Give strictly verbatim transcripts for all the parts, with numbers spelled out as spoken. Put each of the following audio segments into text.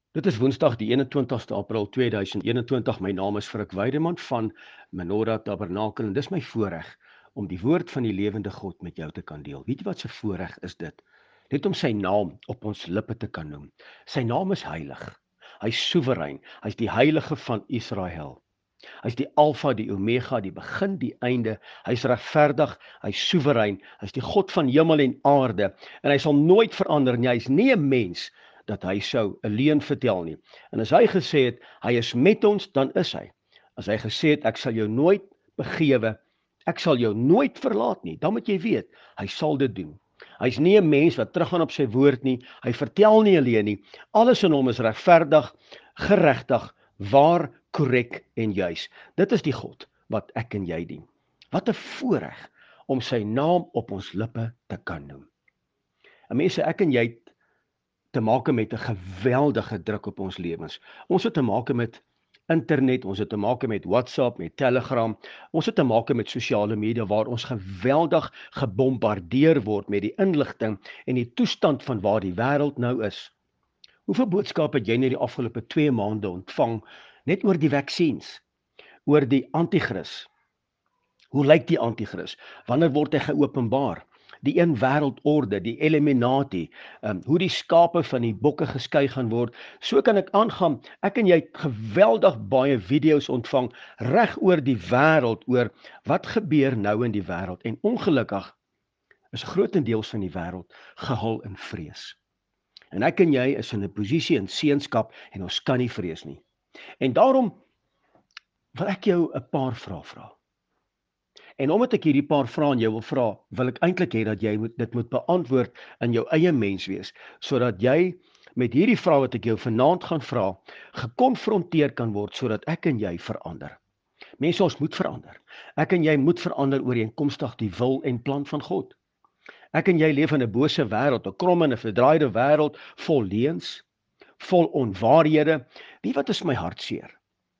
Dit is Woensdag die eenentwintigste April tweeduisend eenentwintig. My naam is Frik Weideman van Menorah Tabernakel en dis my voorreg om die woord van die lewende God met jou te kan deel. Weet jy wat 'n voorreg is dit? Net om sy naam op ons lippe te kan noem. Sy naam is heilig. Hy's soewerein. Hy's die heilige van Israel. Hy's die Alfa, die Omega, die begin, die einde. Hy's regverdig, hy's soewerein. Hy's die God van hemel en aarde en hy sal nooit verander nie. Hy's nie 'n mens dat hy sou 'n leuen vertel nie. En as hy gesê het, hy is met ons, dan is hy. As hy gesê het, ek sal jou nooit begewe, ek sal jou nooit verlaat nie, dan moet jy weet, hy sal dit doen. Hy's nie 'n mens wat teruggaan op sy woord nie, hy vertel nie alleen nie, alles in hom is regverdig, geregtig, waar, korrek en juis. Dit is die God wat ek en jy dien. Wat 'n voorreg om sy naam op ons lippe te kan noem. En mense, ek en jy te maak met 'n geweldige druk op ons lewens. Ons het te maak met internet, ons het te maak met WhatsApp, met Telegram, ons het te maak met sosiale media waar ons geweldig gebombardeer word met die inligting en die toestand van waar die wêreld nou is. Hoeveel boodskappe het jy net die afgelope twee maande ontvang net oor die vaksines, oor die anti-kris? Hoe lyk die anti-kris? Wanneer word hy geopenbaar? Die een wêreldorde, die Illuminati, um, hoe die skape van die bokke geskei gaan word. So kan ek aangaan. Ek en jy het geweldig baie video's ontvang reg oor die wêreld oor wat gebeur nou in die wêreld. En ongelukkig is grootendeels van die wêreld gehul in vrees. En ek en jy is in 'n posisie in seunskap en ons kan nie vrees nie. En daarom wil ek jou 'n paar vrae vra. En omdat ek hierdie paar vrae aan jou wil vra, wil ek eintlik hê dat jy moet, dit moet beantwoord in jou eie mens wees, sodat jy met hierdie vrae wat ek jou vanaand gaan vra, gekonfronteer kan word, sodat ek en jy verander. Mense, ons moet verander. Ek en jy moet verander ooreenkomstig die wil en plan van God. Ek en jy leef in 'n bose wêreld, 'n krom en 'n verdraaide wêreld, vol leuns, vol onwaarhede. Wie wat is my hartseer?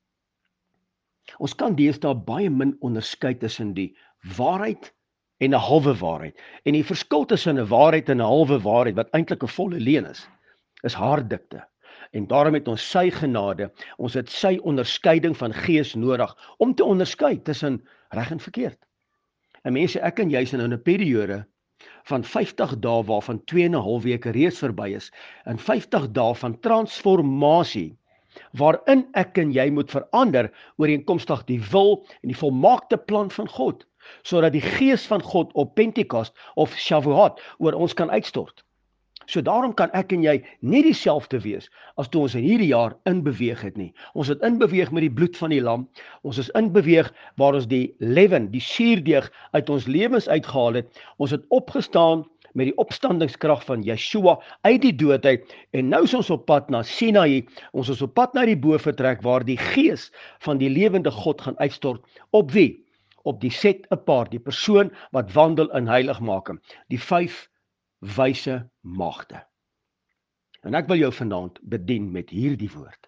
Ons kan deesdae baie min onderskei tussen die waarheid en 'n halwe waarheid. En die verskil tussen 'n waarheid en 'n halwe waarheid, wat eintlik 'n volle leuen is, is haardikte. En daarom het ons sy genade, ons het sy onderskeiding van gees nodig, om te onderskei tussen reg en verkeerd. En mense, ek en jy is nou in 'n periode van vyftig dae, waarvan twee en 'n half weke reeds verby is, en vyftig dae van transformasie, waarin ek en jy moet verander ooreenkomstig die wil en die volmaakte plan van God, sodat die gees van God op Pentekost of Shavuot oor ons kan uitstort. So daarom kan ek en jy nie dieselfde wees as toe ons in hierdie jaar inbeweeg het nie. Ons het inbeweeg met die bloed van die lam, ons is inbeweeg waar ons die leaven, die suurdeeg uit ons lewens uitgehaal het, ons het opgestaan met die opstandingskrag van Yeshua uit die dood uit, en nou is ons op pad na Sinaï, ons is op pad na die bovertrek waar die gees van die lewende God gaan uitstort. Op wie? Op die set apart, die persoon wat wandel in heiligmaking, die vyf wyse maagde. En ek wil jou vanaand bedien met hierdie woord.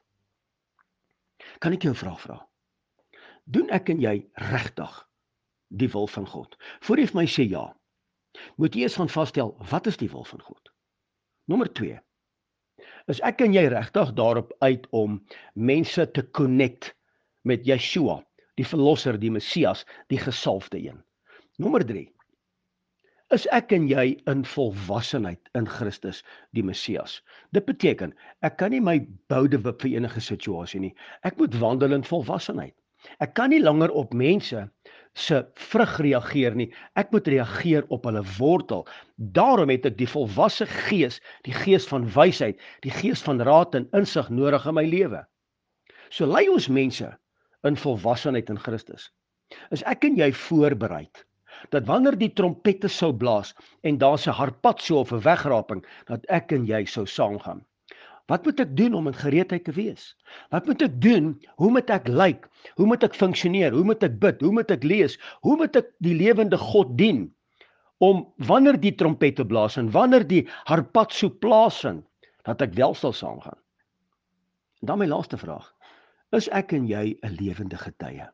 Kan ek jou 'n vraag vra? Doen ek en jy regtig die wil van God? Voor jy vir my sê ja, moet jy eers gaan vasstel, wat is die wil van God? Nommer twee, is ek en jy regtig daarop uit om mense te connect met Yeshua, die verlosser, die Messias, die gesalfde een? Nommer drie, is ek en jy in volwassenheid in Christus, die Messias? Dit beteken, ek kan nie my boude wip vir enige situasie nie. Ek moet wandel in volwassenheid. Ek kan nie langer op mense se vrug reageer nie. Ek moet reageer op hulle wortel. Daarom het ek die volwasse gees, die gees van wysheid, die gees van raad en insig nodig in my lewe. So lei ons mense in volwassenheid in Christus. Is ek en jy voorbereid dat wanneer die trompette sou blaas en daar's 'n harpatso of 'n wegraping, dat ek en jy sou saamgaan? Wat moet ek doen om in gereedheid te wees? Wat moet ek doen? Hoe moet ek lyk? Hoe moet ek funksioneer? Hoe moet ek bid? Hoe moet ek lees? Hoe moet ek die lewende God dien? Om wanneer die trompette blaas en wanneer die harpatso plaasvind, dat ek wel sal saamgaan. En dan my laaste vraag. Is ek en jy 'n lewende getuie?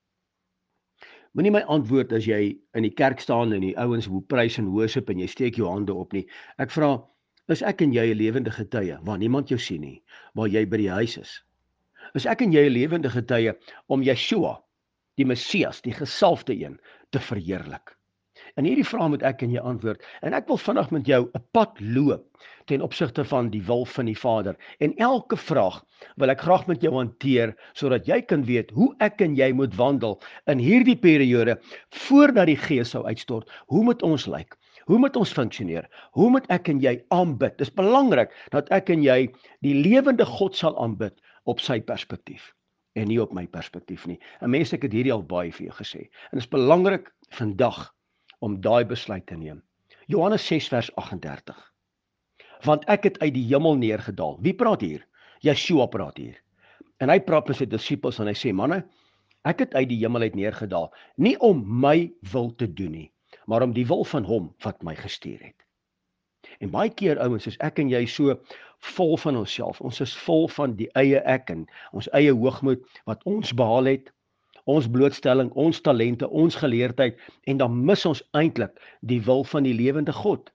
Moenie my antwoord as jy in die kerk staan en die ouens hoe prys en worship en jy steek jou hande op nie. Ek vra, Is ek en jy 'n lewende getuie waar niemand jou sien nie, waar jy by die huis is? Is ek en jy 'n lewende getuie om Yeshua, die Messias, die gesalfde een, te verheerlik? En hierdie vraag moet ek en jy antwoord. En ek wil vinnig met jou 'n pad loop ten opsigte van die wil van die Vader. En elke vraag wil ek graag met jou hanteer sodat jy kan weet hoe ek en jy moet wandel in hierdie periode voordat die Gees sou uitstort. Hoe moet ons lyk? Hoe moet ons funksioneer? Hoe moet ek en jy aanbid? Dis belangrik dat ek en jy die lewende God sal aanbid op sy perspektief en nie op my perspektief nie. En mense, ek het hierdie al baie vir jou gesê. En dit is belangrik vandag om daai besluit te neem. Johannes ses vers agt en dertig. Want ek het uit die hemel neergedaal. Wie praat hier? Yeshua praat hier. En hy praat met sy disippels en hy sê, manne, ek het uit die hemel uit neergedaal, nie om my wil te doen nie, maar om die wil van hom wat my gestuur het. En baie keer, ouens, is ek en jy so vol van onsself. Ons is vol van die eie ek en ons eie hoogmoed wat ons behaal het, ons blootstelling, ons talente, ons geleerdheid, en dan mis ons eintlik die wil van die lewende God.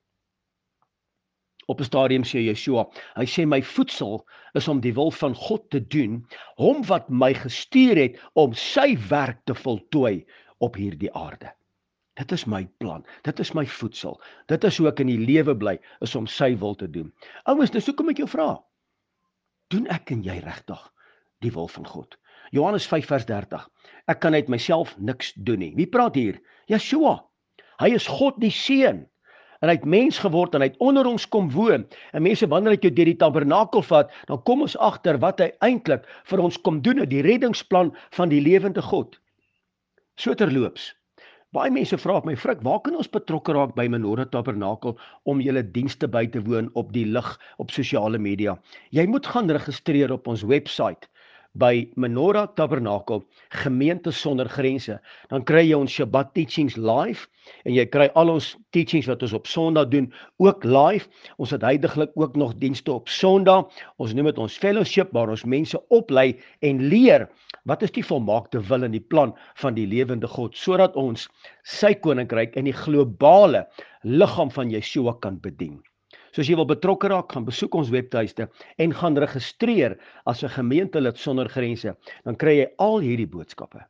Op 'n stadium sê Yeshua, hy sê my voedsel is om die wil van God te doen, hom wat my gestuur het om sy werk te voltooi op hierdie aarde. Dit is my plan, dit is my voedsel, dit is hoe ek in die lewe bly, is om sy wil te doen. Ouens, dis hoekom ek jou vra, doen ek en jy regtig die wil van God? Johannes vyf vers dertig, ek kan uit myself niks doen nie. Wie praat hier? Yeshua, hy is God die Seun, en hy het mens geword, en hy het onder ons kom woon, en mense, wanneer ek jou deur die tabernakel vat, dan kom ons agter wat hy eintlik vir ons kom doen, die reddingsplan van die lewende God. So terloops, baie mense vra op my, Frik, waar kan ons betrokke raak by Menorah Tabernakel om julle dienste by te woon op die lig op sosiale media? Jy moet gaan registreer op ons website by Menorah Tabernakel, Gemeente Sonder Grense. Dan kry jy ons Shabbat teachings live, en jy kry al ons teachings wat ons op Sondag doen, ook live. Ons het huidiglik ook nog dienste op Sondag. Ons noem dit ons fellowship, waar ons mense oplei en leer, wat is die volmaakte wil en die plan van die lewende God, sodat ons sy koninkryk in die globale liggaam van Yeshua kan bedien. So as jy wil betrokke raak, gaan besoek ons webtuiste en gaan registreer as 'n gemeentelid sonder grense, dan kry jy al hierdie boodskappe.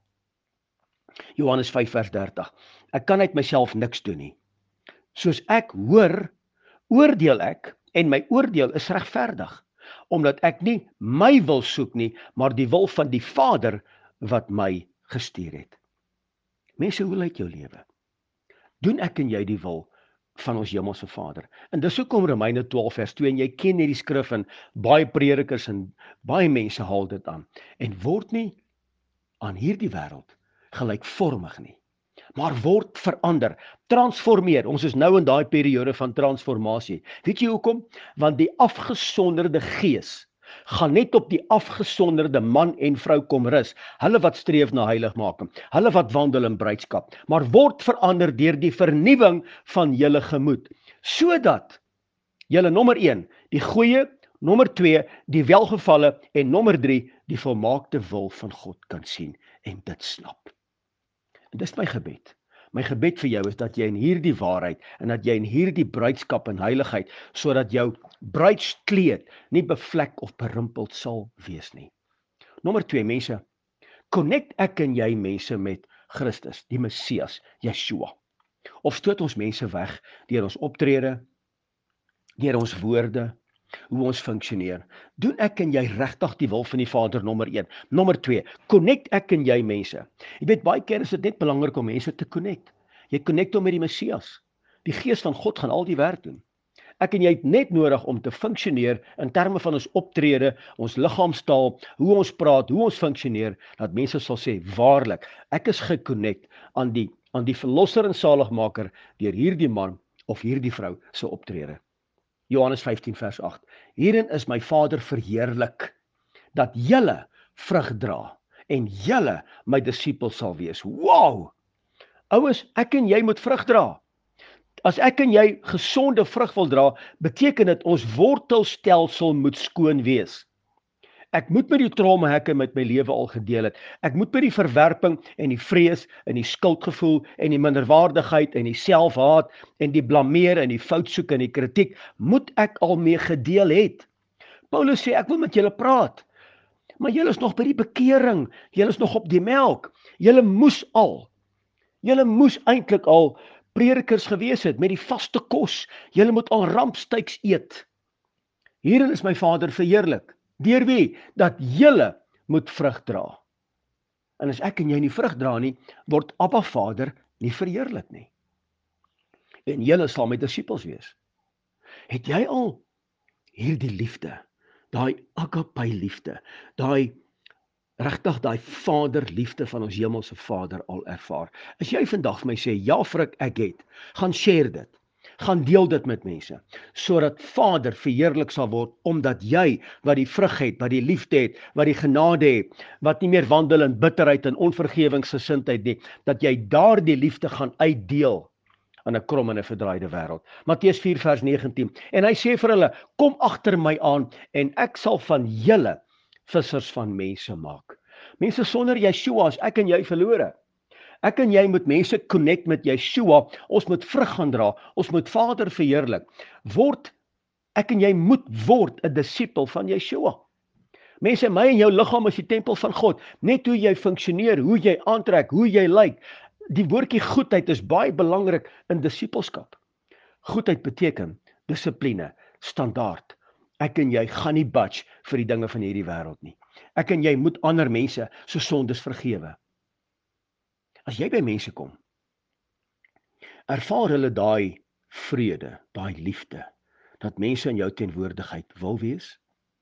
Johannes vyf vers dertig, ek kan uit myself niks doen nie. Soos ek hoor, oordeel ek, en my oordeel is regverdig, omdat ek nie my wil soek nie, maar die wil van die Vader wat my gestuur het. Mense, hoe lyk jou lewe? Doen ek en jy die wil van ons hemelse Vader? En dis hoekom Romeine twaalf vers twee, en jy ken hierdie skrif, en baie predikers en baie mense haal dit aan, en word nie aan hierdie wêreld gelykvormig nie, maar word verander, transformeer. Ons is nou in daai periode van transformasie. Weet jy hoekom? Want die afgesonderde gees gaan net op die afgesonderde man en vrou kom rus, hulle wat streef na heiligmaking, hulle wat wandel in bruidskap, maar word verander deur die vernuwing van julle gemoed, sodat julle nommer een, die goeie, nommer twee, die welgevalle, en nommer drie, die volmaakte wil van God kan sien en dit snap. En dis my gebed. My gebed vir jou is dat jy in hierdie waarheid en dat jy in hierdie bruidskap en heiligheid, sodat jou bruidskleed nie bevlek of berimpeld sal wees nie. Nommer twee, mense, connect ek en jy mense met Christus, die Messias, Yeshua. Of stoot ons mense weg deur ons optrede, deur ons woorde, hoe ons funksioneer? Doen ek en jy regtig die wil van die Vader, nommer een. Nommer twee, connect ek en jy mense. Jy weet, baie keer is dit net belangrik om mense te connect. Jy connect hom met die Messias. Die Gees van God gaan al die werk doen. Ek en jy het net nodig om te funksioneer in terme van ons optrede, ons liggaamstaal, hoe ons praat, hoe ons funksioneer, dat mense sal sê, waarlik, ek is geconnect aan die, aan die verlosser en saligmaker deur hierdie man of hierdie vrou se optrede. Johannes vyftien vers agt, hierin is my Vader verheerlik, dat julle vrug dra, en julle my disippels sal wees. Wow! Ouers, ek en jy moet vrug dra. As ek en jy gesonde vrug wil dra, beteken dit ons wortelstelsel moet skoon wees. Ek moet met die traumahekke met my lewe al gedeel het. Ek moet met die verwerping en die vrees en die skuldgevoel en die minderwaardigheid en die selfhaat en die blameer en die foutsoek en die kritiek moet ek al mee gedeel het. Paulus sê ek wil met julle praat, maar julle is nog by die bekering, julle is nog op die melk. Julle moes al, julle moes eintlik al predikers gewees het met die vaste kos. Julle moet al rampstyks eet. Hierin is my Vader verheerlik. Deur wie? Dat julle moet vrug dra. En as ek en jy nie vrug dra nie, word Abba Vader nie verheerlik nie. En julle sal my disippels wees. Het jy al hierdie liefde, daai agape liefde, daai regtig daai vaderliefde van ons hemelse Vader al ervaar? As jy vandag vir my sê, ja Frik, ek het, gaan share dit. Gaan deel dit met mense, sodat Vader verheerlik sal word, omdat jy wat die vrug het, wat die liefde het, wat die genade het, wat nie meer wandel in bitterheid en onvergewingsgesindheid nie, dat jy daardie liefde gaan uitdeel aan 'n krom en 'n verdraaide wêreld. Matteus vier vers negentien. En hy sê vir hulle, kom agter my aan en ek sal van julle vissers van mense maak. Mense, sonder Yeshua is ek en jy verlore. Ek en jy moet mense connect met Yeshua, ons moet vrug gaan dra, ons moet Vader verheerlik. Word, ek en jy moet word 'n disipel van Yeshua. Mense, my en jou liggaam is die tempel van God. Net hoe jy funksioneer, hoe jy aantrek, hoe jy lyk. Die woordjie goedheid is baie belangrik in disipelskap. Goedheid beteken dissipline, standaard. Ek en jy gaan nie budge vir die dinge van hierdie wêreld nie. Ek en jy moet ander mense se sondes vergewe. As jy by mense kom, ervaar hulle daai vrede, daai liefde, dat mense in jou teenwoordigheid wil wees?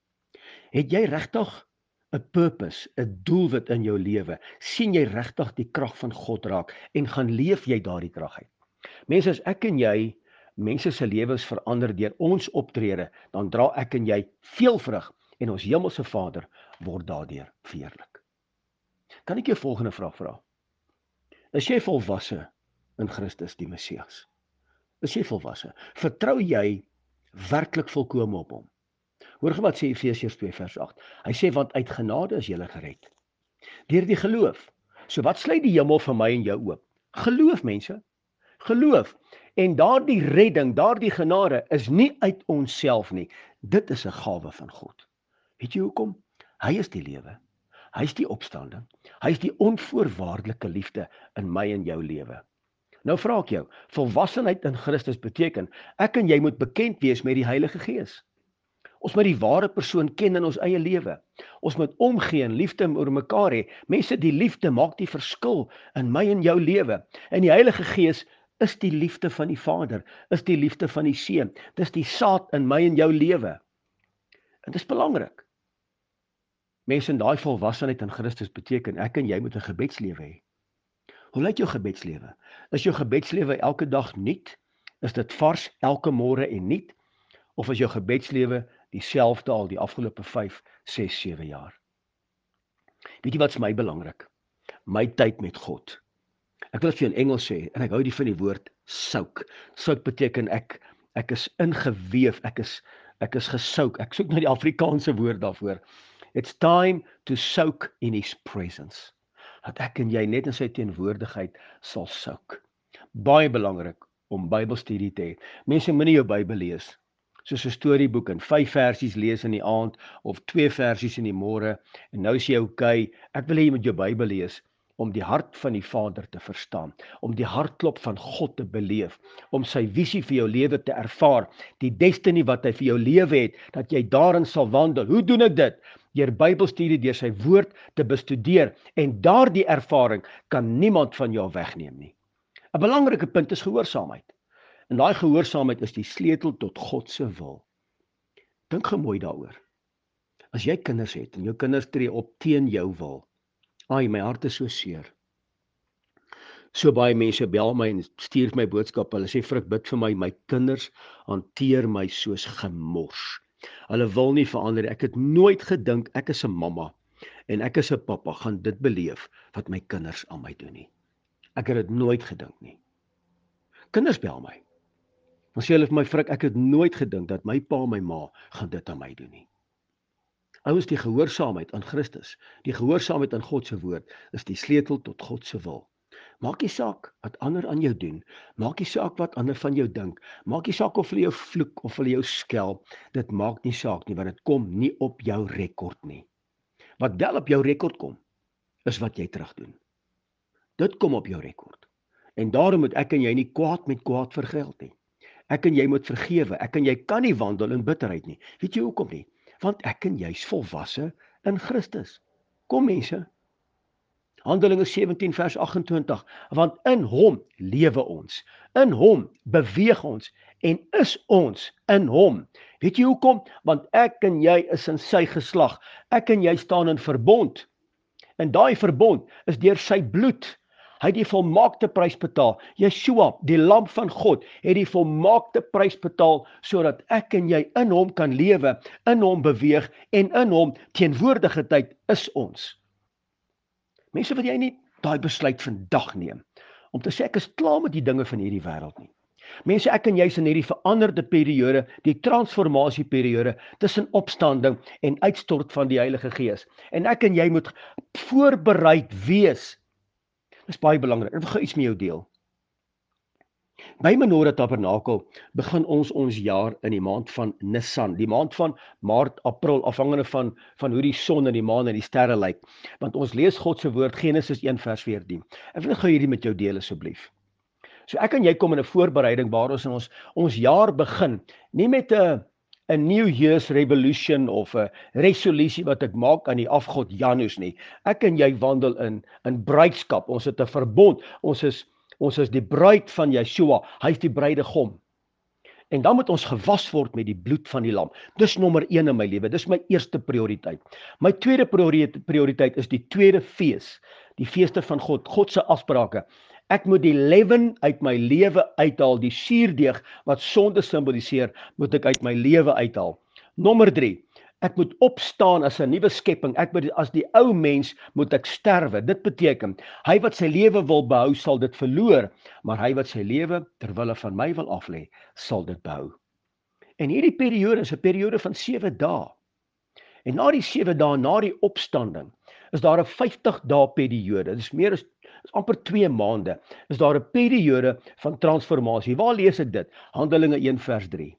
Het jy regtig 'n purpose, 'n doelwit in jou lewe? Sien jy regtig die krag van God raak en gaan leef jy daardie krag uit? Mense, as ek en jy mense se lewens verander deur ons optrede, dan dra ek en jy veel vrug en ons hemelse Vader word daardeur verheerlik. Kan ek jou volgende vraag vra? Is jy volwasse in Christus die Messias? Is jy volwasse? Vertrou jy werklik volkome op hom? Hoor wat sê Efesiërs twee vers agt. Hy sê, want uit genade is julle gered, deur die geloof. So wat sluit die hemel vir my en jou oop? Geloof, mense. Geloof. En daardie redding, daardie genade is nie uit onsself nie. Dit is 'n gawe van God. Weet jy hoekom? Hy is die lewe. Hy is die opstanding. Hy is die onvoorwaardelike liefde in my en jou lewe. Nou vra ek jou, volwassenheid in Christus beteken, ek en jy moet bekend wees met die Heilige Gees. Ons moet die ware persoon ken in ons eie lewe. Ons moet omgee en liefde oor mekaar hê. Mense, die liefde maak die verskil in my en jou lewe. En die Heilige Gees is die liefde van die Vader, is die liefde van die Seun. Dis die saad in my en jou lewe. En dit is belangrik. Mense, in daai volwassenheid in Christus beteken, ek en jy moet 'n gebedslewe hê. Hoe lyk jou gebedslewe? Is jou gebedslewe elke dag nuut? Is dit vars elke môre en nuut? Of is jou gebedslewe dieselfde al die afgelope vyf, ses, sewe jaar? Weet jy wat vir my belangrik? My tyd met God. Ek wil dit vir jou in Engels sê, en ek hou die van die woord soak. Soak beteken ek, ek is ingeweef, ek is, ek is gesouk. Ek soek na die Afrikaanse woord daarvoor. It's time to soak in his presence. Dat ek en jy net in sy teenwoordigheid sal soak. Baie belangrik om Bybelstudie te hê. Mense moenie jou Bybel lees soos 'n storieboek en vyf versies lees in die aand of twee versies in die môre en nou sê jy okay, ek wil hê jy moet jou Bybel lees om die hart van die Vader te verstaan, om die hartklop van God te beleef, om sy visie vir jou lewe te ervaar, die destiny wat hy vir jou lewe het, dat jy daarin sal wandel. Hoe doen ek dit? Deur Bybelstudie, deur sy woord te bestudeer, en daardie ervaring kan niemand van jou wegneem nie. 'n Belangrike punt is gehoorsaamheid. En daai gehoorsaamheid is die sleutel tot God se wil. Dink gemooi daaroor. As jy kinders het en jou kinders tree op teen jou wil, ai, my hart is so seer. So baie mense bel my en stuur my boodskap. Hulle sê, Frik, bid vir my, my kinders hanteer my soos gemors. Hulle wil nie verander. Ek het nooit gedink ek is 'n mamma en ek is 'n pappa gaan dit beleef wat my kinders aan my doen nie. Ek het dit nooit gedink nie. Kinders bel my. Dan sê hulle vir my, Frik, ek het nooit gedink dat my pa en my ma gaan dit aan my doen nie. Ouens, die gehoorsaamheid aan Christus, die gehoorsaamheid aan God se woord, is die sleutel tot God se wil. Maak nie saak wat ander aan jou doen, maak nie saak wat ander van jou dink, maak nie saak of hulle jou vloek of hulle jou skel, dit maak nie saak nie, want dit kom nie op jou rekord nie. Wat wel op jou rekord kom, is wat jy terug doen. Dit kom op jou rekord. En daarom moet ek en jy nie kwaad met kwaad vergeld nie. Ek en jy moet vergewe, ek en jy kan nie wandel in bitterheid nie. Weet jy hoekom nie? Want ek en jy is volwasse in Christus. Kom mense, Handelinge sewentien vers agt en twintig, want in hom lewe ons, in hom beweeg ons en is ons in hom. Weet jy hoekom? Want ek en jy is in sy geslag, ek en jy staan in verbond, en daai verbond is deur sy bloed. Hy het die volmaakte prys betaal. Yeshua, die lam van God, het die volmaakte prys betaal, sodat ek en jy in hom kan lewe, in hom beweeg, en in hom teenwoordige tyd is ons. Mense, wil jy nie daai besluit vandag neem, om te sê ek is klaar met die dinge van hierdie wêreld nie. Mense, ek en jy is in hierdie veranderde periode, die transformasieperiode, tussen opstanding en uitstort van die Heilige Gees. En ek en jy moet voorbereid wees. Dit is baie belangrik. Ek wil gou iets met jou deel. By Menorah Tabernakel begin ons ons jaar in die maand van Nisan, die maand van Maart, April, afhangende van, van hoe die son en die maan en die sterre lyk. Want ons lees God se woord, Genesis een vers veertien. Ek wil gou hierdie met jou deel asseblief. So ek en jy kom in 'n voorbereiding waar ons in ons, ons jaar begin, nie met 'n 'n New Year's Revolution of 'n resolusie wat ek maak aan die afgod Janus nie. Ek en jy wandel in, in bruidskap, ons het 'n verbond, ons is Ons is die bruid van Yeshua, hy is die bruidegom. En dan moet ons gewas word met die bloed van die lam. Dis nommer een in my lewe, dis my eerste prioriteit. My tweede prioriteit is die tweede fees, die feeste van God, God se afsprake. Ek moet die leaven uit my lewe uithaal, die suurdeeg wat sonde simboliseer, moet ek uit my lewe uithaal. Nommer drie, ek moet opstaan as 'n nuwe skepping. Ek moet as die ou mens moet ek sterwe. Dit beteken, hy wat sy lewe wil behou, sal dit verloor, maar hy wat sy lewe ter wille van my wil aflê, sal dit behou. En hierdie periode is 'n periode van sewe dae. En na die sewe dae, na die opstanding, is daar 'n vyftig dae periode. Dit is meer as is amper twee maande. Is daar 'n periode van transformasie. Waar lees ek dit? Handelinge een vers drie.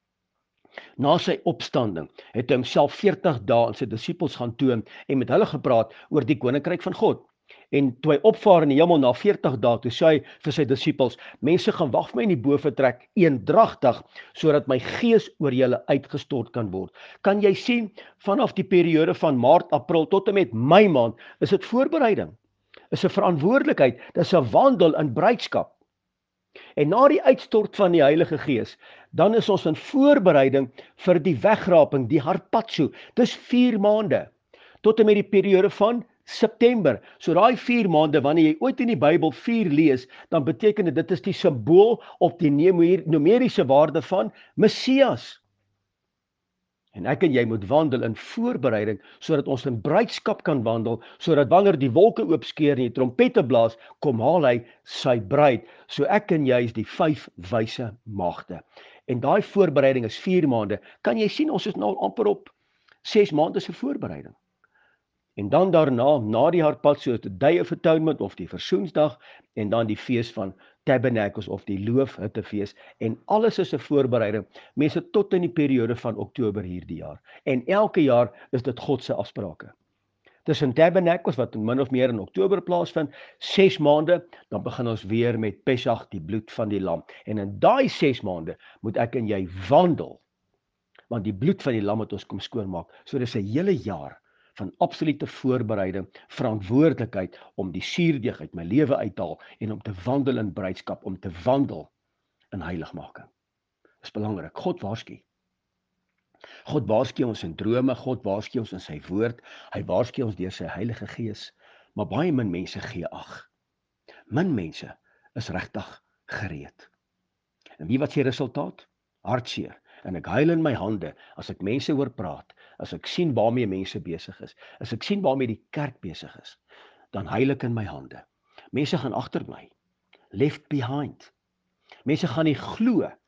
Na sy opstanding het hy homself veertig dae aan sy disippels gaan toon en met hulle gepraat oor die koninkryk van God. En toe hy opvaar in die hemel na veertig dae, toe sê hy vir sy disippels, mense gaan wag vir my in die bovertrek eendragtig, sodat my gees oor julle uitgestort kan word. Kan jy sien, vanaf die periode van Maart, April tot en met Mei maand, is dit voorbereiding, is 'n verantwoordelikheid, dis 'n wandel in bruidskap. En na die uitstort van die Heilige Gees, dan is ons in voorbereiding vir die wegraping, die harpazo. Dis vier maande, tot en met die periode van September. So daai vier maande, wanneer jy ooit in die Bybel vier lees, dan beteken dit, dit is die simbool of die numeriese waarde van Messias. En ek en jy moet wandel in voorbereiding, sodat ons in bruidskap kan wandel, sodat wanneer die wolke oopskeer en die trompette blaas, kom haal hy sy bruid. So ek en jy is die vyf wyse maagde. En daai voorbereiding is vier maande. Kan jy sien, ons is nou amper op ses maande se voorbereiding. En dan daarna, na die harpazo, is die Day of Atonement of die Versoensdag, en dan die fees van Tabernakels of die Loofhuttefees, en alles is 'n voorbereiding, mense, tot in die periode van Oktober hierdie jaar. En elke jaar is dit God se afsprake. Tussen Tabernakels, wat min of meer in Oktober plaasvind, ses maande, dan begin ons weer met Pesach, die bloed van die lam. En in daai ses maande moet ek en jy wandel, want die bloed van die lam het ons kom skoonmaak. So dis 'n hele jaar van absolute voorbereiding, verantwoordelikheid om die suurdeeg uit my lewe uit te haal en om te wandel in bruidskap, om te wandel in heiligmaking. Dis belangrik. God waarsku. God waarsku ons in drome, God waarsku ons in sy woord, hy waarsku ons deur sy Heilige Gees, maar baie min mense gee ag. Min mense is regtig gereed. En wie wat sê resultaat? Hartseer. En ek huil in my hande as ek mense hoor praat, as ek sien waarmee mense besig is, as ek sien waarmee die kerk besig is, dan huil ek in my hande. Mense gaan agterbly, left behind. Mense gaan nie glo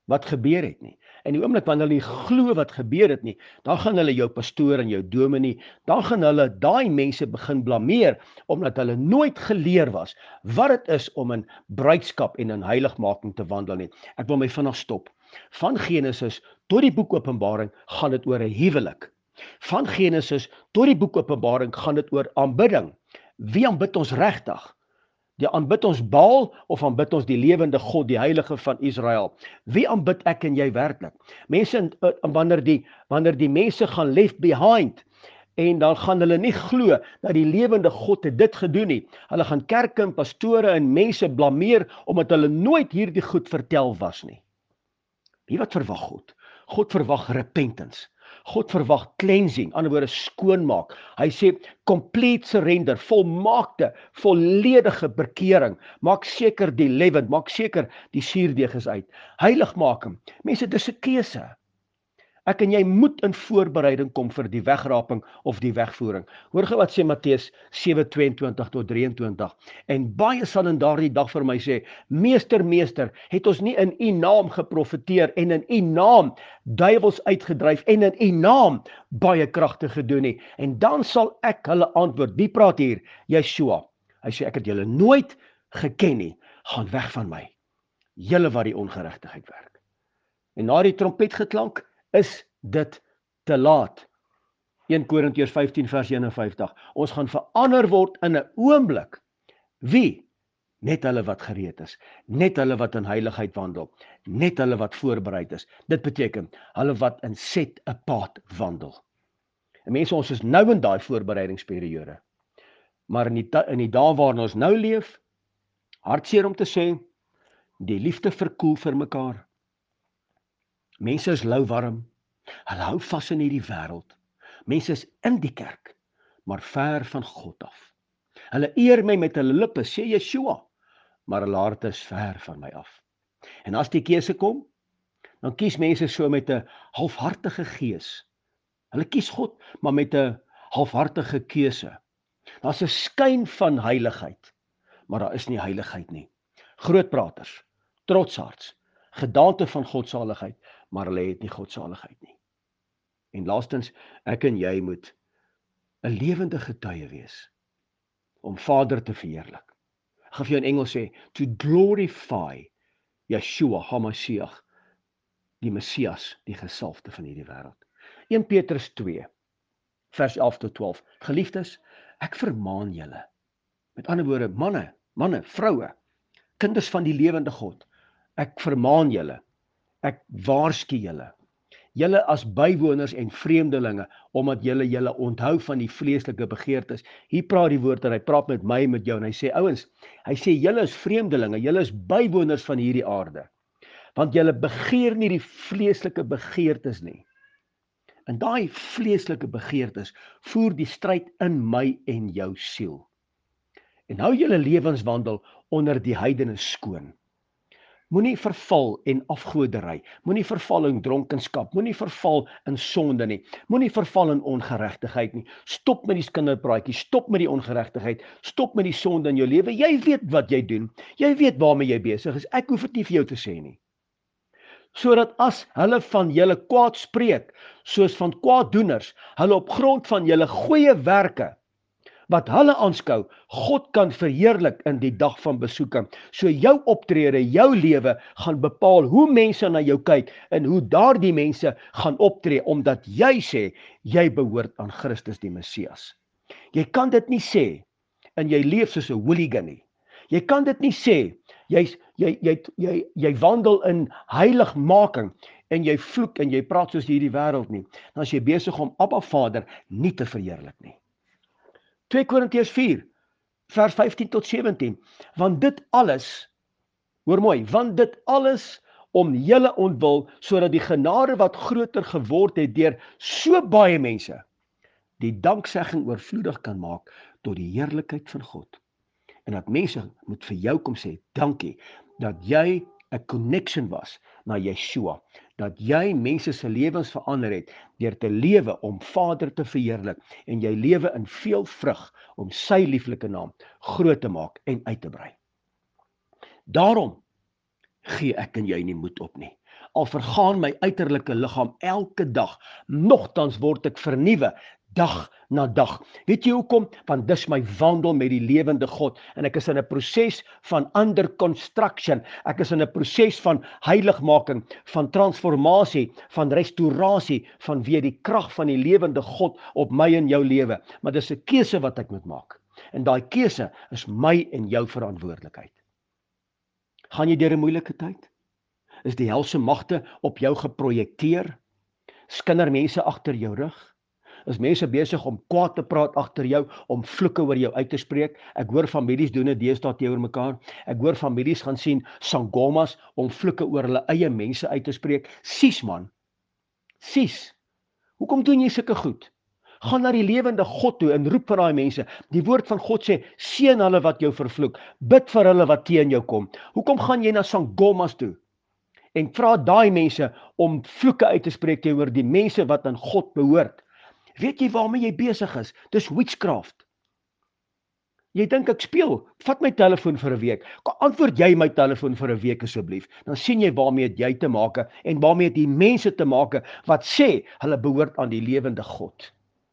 wat gebeur het nie. En die oomblik wanneer hulle nie glo wat gebeur het nie, dan gaan hulle jou pastoor en jou dominee, dan gaan hulle daai mense begin blameer, omdat hulle nooit geleer was wat dit is om in bruidskap en in heiligmaking te wandel nie. Ek wil my vinnig stop. Van Genesis tot die boek Openbaring gaan dit oor 'n huwelik. Van Genesis tot die boek Openbaring gaan dit oor aanbidding. Wie aanbid ons regtig? Die aanbid ons Baal of aanbid ons die lewende God, die heilige van Israel? Wie aanbid ek en jy werklik? Mense, wanneer die, wanneer die mense gaan left behind, en dan gaan hulle nie glo dat die lewende God het dit gedoen nie. Hulle gaan kerke en pastore en mense blameer, omdat hulle nooit hierdie goed vertel was nie. Wie wat verwag God? God verwag repentance. God verwag cleansing, ander woorde skoonmaak. Hy sê complete surrender, volmaakte, volledige bekering. Maak seker die leaven, maak seker die suurdeeg is uit. Heiligmaking. Mense, dis 'n keuse. Ek en jy moet in voorbereiding kom vir die wegraping of die wegvoering. Hoor gou wat sê Matteus sewe tweeëntwintig tot drieëntwintig. En baie sal in daardie dag vir my sê, Meester, meester, het ons nie in u naam geprofeteer en in u naam duiwels uitgedryf en in u naam baie kragte gedoen nie? En dan sal ek hulle antwoord. Wie praat hier? Yeshua. Hy sê, ek het julle nooit geken nie. Gaan weg van my, julle wat die ongeregtigheid werk. En na die trompet geklank, is dit te laat. Eerste Korintiërs vyftien vers eenenvyftig. Ons gaan verander word in 'n oomblik. Wie? Net hulle wat gereed is. Net hulle wat in heiligheid wandel. Net hulle wat voorbereid is. Dit beteken, hulle wat in set apart wandel. En mense, ons is nou in daai voorbereidingsperiode. Maar in die, in die dae waarin ons nou leef, hartseer om te sê, die liefde verkoel vir mekaar. Mense is lou warm, hulle hou vas in hierdie wêreld. Mense is in die kerk, maar ver van God af. Hulle eer my met hulle lippe, sê Yeshua, maar hulle hart is ver van my af. En as die keuse kom, dan kies mense so met 'n halfhartige gees. Hulle kies God, maar met 'n halfhartige keuse. Daar's 'n skyn van heiligheid, maar daar is nie heiligheid nie. Grootpraters, trotsharts, gedaante van godsaligheid, maar hulle het nie godsaligheid nie. En laastens, ek en jy moet 'n lewende getuie wees om Vader te verheerlik. Ek gaan vir jou in Engels sê, to glorify Yeshua HaMashiach, die Messias, die gesalfde van hierdie wêreld. Eerste Petrus twee, vers elf tot twaalf. Geliefdes, ek vermaan julle. Met ander woorde, manne, manne, vroue, kinders van die lewende God. Ek vermaan julle. Ek waarsku julle. Julle as bywoners en vreemdelinge, omdat julle julle onthou van die vleeslike begeertes. Hier praat die woord en hy praat met my en met jou en hy sê, ouens, hy sê julle is vreemdelinge, julle is bywoners van hierdie aarde. Want julle begeer nie die vleeslike begeertes nie. En daai vleeslike begeertes voer die stryd in my en jou siel. En hou julle lewenswandel onder die heidene skoon. Moenie verval in afgoderry, moenie verval in dronkenskap, moenie verval in sonde nie, moenie verval in ongeregtigheid nie. Stop met die kinderpraatjies, stop met die ongeregtigheid, stop met die sonde in jou lewe. Jy weet wat jy doen, jy weet waarmee jy besig is. Ek hoef dit nie vir jou te sê nie. Sodat as hulle van julle kwaad spreek, soos van kwaaddoeners, hulle op grond van julle goeie werke, wat hulle aanskou, God kan verheerlik in die dag van besoeking. So jou optrede, jou lewe gaan bepaal hoe mense na jou kyk en hoe daardie mense gaan optree, omdat jy sê, jy behoort aan Christus die Messias. Jy kan dit nie sê en jy leef soos 'n hooligan nie. Jy kan dit nie sê, jy, jy, jy, jy, jy wandel in heiligmaking en jy vloek en jy praat soos hierdie wêreld nie. Dan is jy besig om Abba Vader nie te verheerlik nie. Tweede Korintiërs vier, vers vyftien tot sewentien, want dit alles, hoor mooi, want dit alles om julle ontwil, sodat die genade wat groter geword het deur so baie mense, die danksegging oorvloedig kan maak tot die heerlikheid van God. En dat mense moet vir jou kom sê, dankie, dat jy 'n connection was na Yeshua, dat jy mense se lewens verander het, deur te lewe om Vader te verheerlik, en jy lewe in veel vrug, om sy lieflike naam groot te maak en uit te brei. Daarom gee ek en jy nie moed op nie. al vergaan my uiterlike liggaam elke dag, nogtans word ek vernuwe dag na dag. Weet jy hoekom? Want dis my wandel met die lewende God en ek is in 'n proses van under construction. Ek is in 'n proses van heiligmaking, van transformasie, van restaurasie, vanweë die krag van die lewende God op my en jou lewe. Maar dis 'n keuse wat ek moet maak. En daai keuse is my en jou verantwoordelikheid. Gaan jy deur 'n moeilike tyd? Is die helse magte op jou geprojekteer? Skinder mense agter jou rug? Is mense besig om kwaad te praat agter jou, om vloeke oor jou uit te spreek? Ek hoor families doen dit deesdae teenoor mekaar. Ek hoor families gaan sien sangomas om vloeke oor hulle eie mense uit te spreek. Sies man. Sies. Hoekom doen jy sulke goed? Gaan na die lewende God toe en roep vir daai mense. Die woord van God sê, seën hulle wat jou vervloek. Bid vir hulle wat teen jou kom. Hoekom gaan jy na sangomas toe? En vra daai mense om vloeke uit te spreek teenoor die mense wat aan God behoort. Weet jy waarmee jy besig is? Dis witchcraft. Jy dink ek speel, vat my telefoon vir 'n week. Antwoord jy my telefoon vir 'n week asseblief. Dan sien jy waarmee het jy te make en waarmee het die mense te make wat sê hulle behoort aan die lewende God.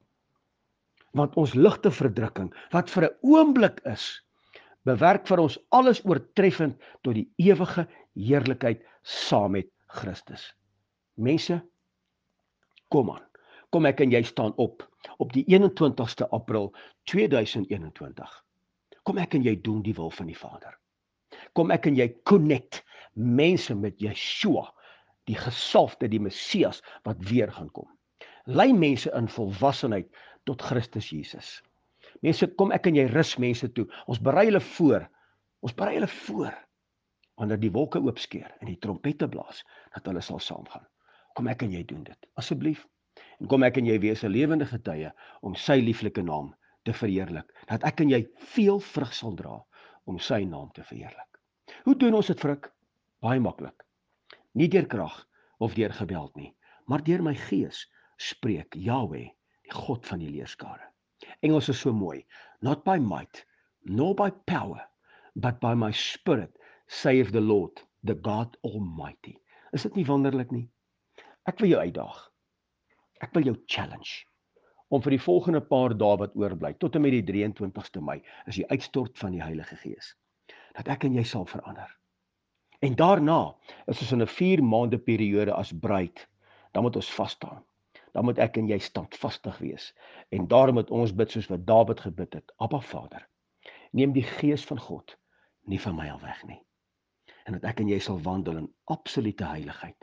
Want ons ligte verdrukking wat vir 'n oomblik is, bewerk vir ons alles oortreffend tot die ewige heerlikheid saam met Christus. Mense, kom aan. Kom ek en jy staan op, op die eenentwintigste April tweeduisend eenentwintig. Kom ek en jy doen die wil van die Vader. Kom ek en jy connect mense met Yeshua, die gesalfde, die Messias, wat weer gaan kom. Lei mense in volwassenheid tot Christus Jesus. Mense, kom ek en jy rus mense toe. Ons berei hulle voor, ons berei hulle voor, wanneer die wolke oopskeer en die trompette blaas, dat hulle sal saamgaan. Kom ek en jy doen dit, asseblief. En kom ek en jy wees 'n lewende getuie om sy lieflike naam te verheerlik, dat ek en jy veel vrug sal dra om sy naam te verheerlik. Hoe doen ons dit, Frik? Baie maklik. Nie deur krag of deur geweld nie, maar deur my gees spreek Yahweh, die God van die leerskare. Engels is so mooi. Not by might, nor by power, but by my spirit, saith the Lord, the God Almighty. Is dit nie wonderlik nie? Ek wil jou uitdaag. Ek wil jou challenge om vir die volgende paar dae wat oorbly, tot en met die drie en twintigste Mei, is die uitstort van die Heilige Gees, dat ek en jy sal verander. En daarna is ons in 'n vier maande periode as bruid, dan moet ons vas staan. Dan moet ek en jy standvastig wees. En daarom moet ons bid soos wat Dawid gebid het. Abba Vader, neem die Gees van God nie van my al weg nie. En dat ek en jy sal wandel in absolute heiligheid,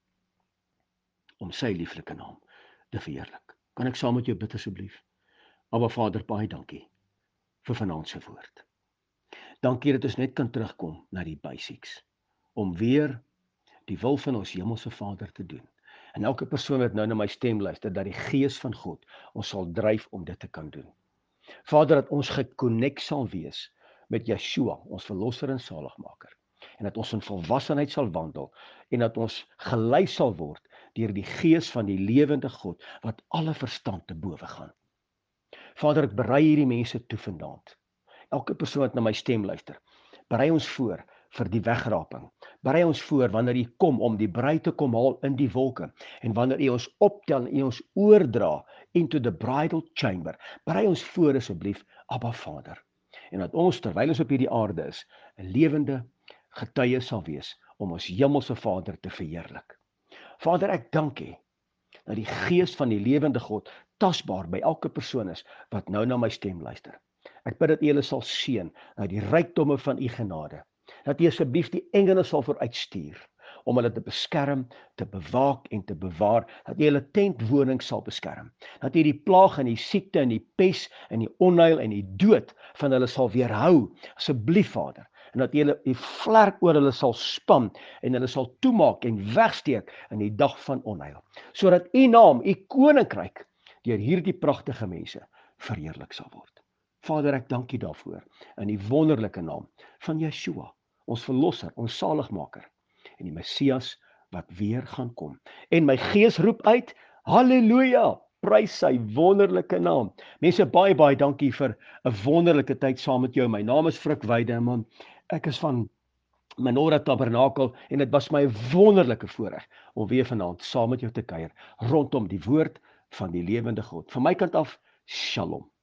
om sy lieflike naam te verheerlik. Kan ek saam met jou bid asseblief? Abba Vader, baie dankie vir vanaand se woord. Dankie dat ons net kan terugkom na die basics, om weer die wil van ons hemelse Vader te doen. En elke persoon wat nou na my stem luister, dat die Gees van God ons sal dryf om dit te kan doen. Vader, dat ons geconnect sal wees met Yeshua, ons verlosser en saligmaker, en dat ons in volwassenheid sal wandel, en dat ons gelei sal word deur die Gees van die lewende God, wat alle verstand te bowe gaan. Vader, ek berei hierdie mense toe vanaand. Elke persoon wat na my stem luister, berei ons voor vir die wegraping. Berei ons voor wanneer U kom om die bruid te kom haal in die wolke, en wanneer U ons optel en U ons oordra into the bridal chamber. Berei ons voor asseblief, Abba Vader, en dat ons, terwyl ons op hierdie aarde is, 'n lewende getuie sal wees om ons hemelse Vader te verheerlik. Vader, ek dank U dat die Gees van die lewende God tasbaar by elke persoon is wat nou na my stem luister. Ek bid dat U hulle sal seën uit die rykdomme van U genade, dat U asseblief die engele sal vooruitstuur om hulle te beskerm, te bewaak en te bewaar, dat U hulle tentwoning sal beskerm, dat U die plaag en die siekte en die pes en die onheil en die dood van hulle sal weerhou, asseblief Vader, en dat U hulle die vlerk oor hulle sal span en hulle sal toemaak en wegsteek in die dag van onheil, sodat U naam, U koninkryk deur hierdie pragtige mense verheerlik sal word. Vader, ek dank U daarvoor in die wonderlike naam van Yeshua, ons verlosser, ons saligmaker en die Messias wat weer gaan kom. En my gees roep uit, halleluja, prys sy wonderlike naam. Mense, baie baie dankie vir 'n wonderlike tyd saam met jou. My naam is Frik Weideman. Ek is van Menorah Tabernakel en dit was my 'n wonderlike voorreg om weer vanaand saam met jou te kuier rondom die woord van die lewende God. Van my kant af, Shalom.